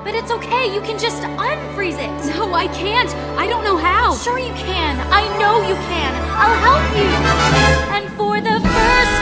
But it's okay, you can just unfreeze it. No, I can't. I don't know how. Sure you can. I know you can. I'll help you. And for the first